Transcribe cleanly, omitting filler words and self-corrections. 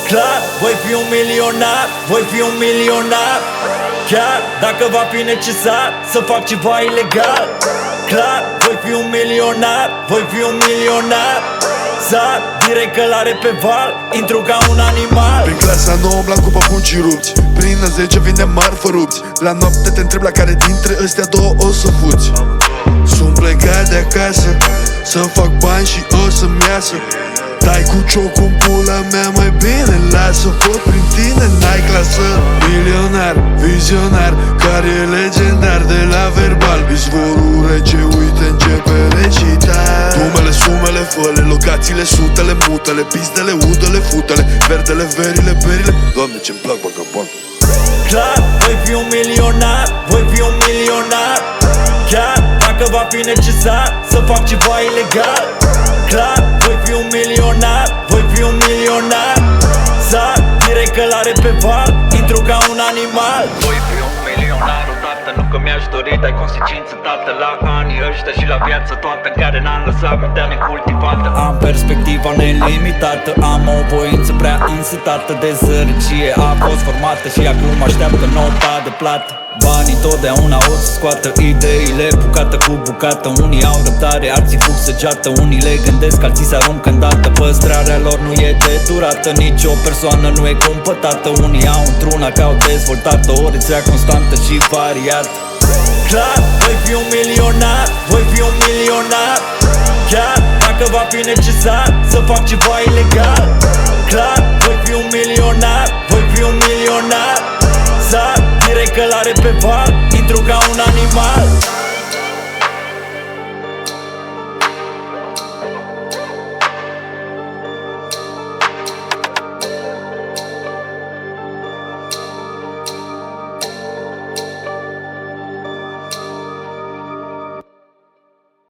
Clar, voi fi un milionar, voi fi un milionar. Chiar dacă va fi necesar să fac ceva ilegal. Clar, voi fi un milionar, voi fi un milionar. Sar direct călare pe val, intru ca un animal. Prin clasa 9 umblam cu papucii rupți, prin a 10 vine marfă rupți. La noapte te întreb la care dintre ăstea două o să fuți. Sunt plecat de acasă să fac bani și o să-mi iasă. Dai cu ciocul în pula mea, mai bine lasă, fot prin tine, n-ai clasă. Milionar, vizionar, care e legendar de la verbal. Izvorul rece, uite începe recitar. Dumele, sumele, făle, locațiile, sutele, mutele, pistele, udele, futele, verdele, verile, berile. Doamne, ce-mi plac vagabond. Clar, voi fi un milionar, voi fi un milionar. Chiar dacă va fi necesar să fac ceva ilegal. Clar, voi fi un milionar, voi fi un milionar. Sar direct călare pe val, intru ca un animal. Voi fi un milionar odată, nu că mi-aș dori, dai consecință, tată, la anii ăștia și la viața toată în care n-am lăsat mintea necultivată. Am perspectiva nelimitată, am o voință prea însetată de sărăcie. A fost formată și acum așteaptă nota de plată. Banii totdeauna o să scoată ideile bucată cu bucată. Unii au răbdare, alții fug săgeată. Unii le gândesc, alții se aruncă îndată. Păstrarea lor nu e de durată, nici o persoană nu e cumpătată. Unii au într-una că au dezvoltat o rețea constantă și variată. Clar, voi fi un milionar, voi fi un milionar. Chiar dacă va fi necesar să fac ceva ilegal. Clar, voi fi un milionar, voi fi un milionar. Sar direct călare pe val, intru ca un animal.